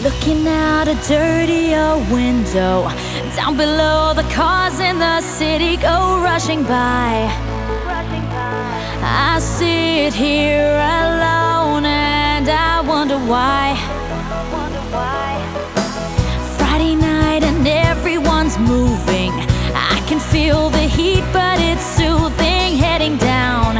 Looking out a dirtier window, down below the cars in the city go rushing by. I sit here alone and I wonder why. Friday night and everyone's moving. I can feel the heat but it's soothing. Heading down,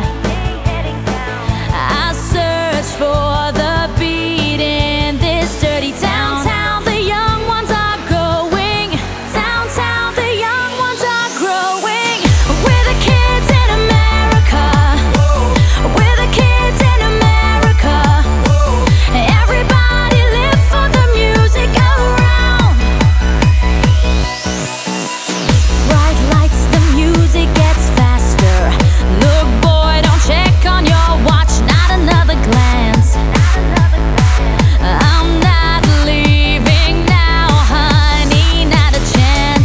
I search for the beat in this dirty town. Downtown, the young ones are going. Downtown, the young ones are growing. We're the kids in America. We're the kids in America. Everybody live for the music around. Bright lights, the music gets faster. Look boy, don't check on your watch, not another glance. I'm not leaving now, honey, not a chance.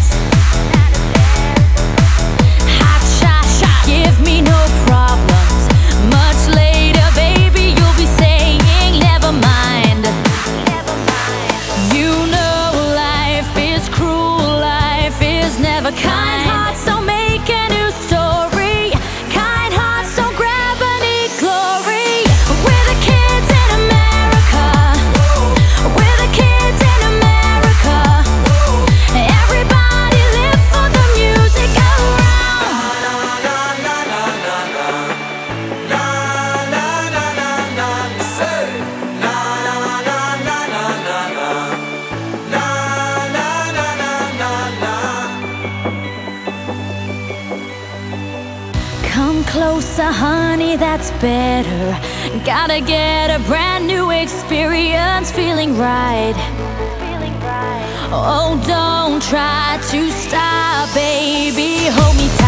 Hot shot, give me no problems. Much later, baby, you'll be saying never mind. You know life is cruel, life is never kind. Kind hearts don't make a new story. Kind hearts don't grab any glory. We're the kids in America. We're the kids in America. Everybody live for the music around. Come closer, honey, that's better. Gotta get a brand new experience, feeling right. Oh, don't try to stop, baby, hold me tight.